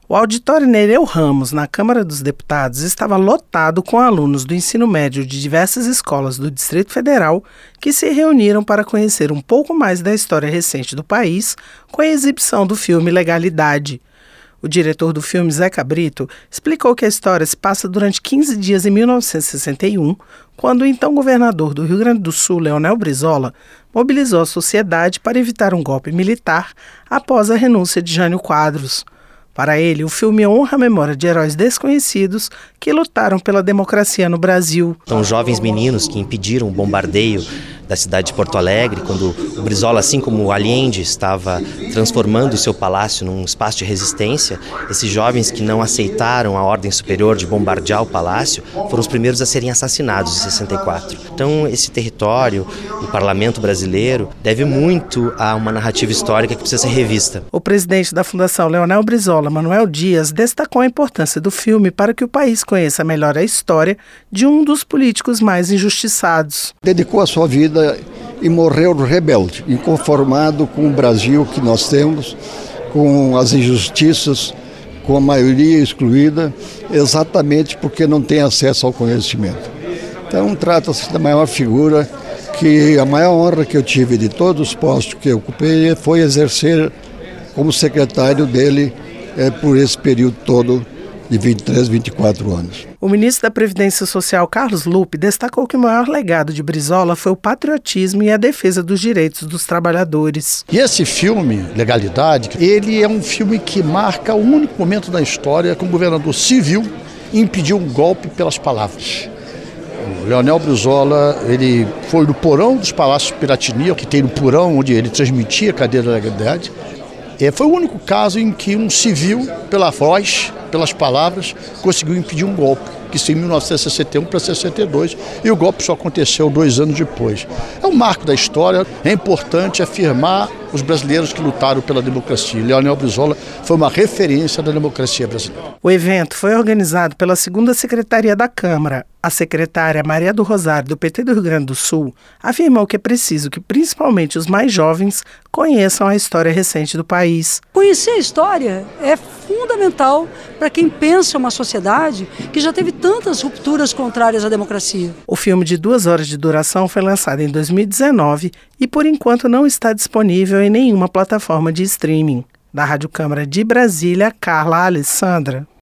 O auditório Nereu Ramos, na Câmara dos Deputados, estava lotado com alunos do ensino médio de diversas escolas do Distrito Federal que se reuniram para conhecer um pouco mais da história recente do país com a exibição do filme Legalidade. O diretor do filme, Zeca Brito, explicou que a história se passa durante 15 dias em 1961, quando o então governador do Rio Grande do Sul, Leonel Brizola, mobilizou a sociedade para evitar um golpe militar após a renúncia de Jânio Quadros. Para ele, o filme honra a memória de heróis desconhecidos que lutaram pela democracia no Brasil. São jovens meninos que impediram o bombardeio da cidade de Porto Alegre, quando o Brizola, assim como o Allende, estava transformando o seu palácio num espaço de resistência. Esses jovens que não aceitaram a ordem superior de bombardear o palácio foram os primeiros a serem assassinados em 64. Então, esse território, o parlamento brasileiro, deve muito a uma narrativa histórica que precisa ser revista. O presidente da Fundação Leonel Brizola, Manuel Dias, destacou a importância do filme para que o país conheça melhor a história de um dos políticos mais injustiçados. Dedicou a sua vida e morreu rebelde, inconformado com o Brasil que nós temos, com as injustiças, com a maioria excluída, exatamente porque não tem acesso ao conhecimento. Então trata-se da maior figura, que a maior honra que eu tive de todos os postos que eu ocupei foi exercer como secretário dele por esse período todo de 23, 24 anos. O ministro da Previdência Social, Carlos Lupe, destacou que o maior legado de Brizola foi o patriotismo e a defesa dos direitos dos trabalhadores. E esse filme, Legalidade, ele é um filme que marca o único momento da história que um governador civil impediu um golpe pelas palavras. O Leonel Brizola, ele foi no porão dos Palácios Piratini, que tem no porão onde ele transmitia a cadeia da legalidade. Foi o único caso em que um civil, pela voz, pelas palavras, conseguiu impedir um golpe, que isso em 1961 para 62, e o golpe só aconteceu 2 anos depois. É um marco da história, é importante afirmar os brasileiros que lutaram pela democracia. Leonel Brizola foi uma referência da democracia brasileira. O evento foi organizado pela 2ª Secretaria da Câmara. A secretária Maria do Rosário, do PT do Rio Grande do Sul, afirmou que é preciso que principalmente os mais jovens conheçam a história recente do país. Conhecer a história é fundamental para quem pensa uma sociedade que já teve tantas rupturas contrárias à democracia. O filme de 2 horas de duração foi lançado em 2019 e por enquanto não está disponível em nenhuma plataforma de streaming. Da Rádio Câmara de Brasília, Carla Alessandra.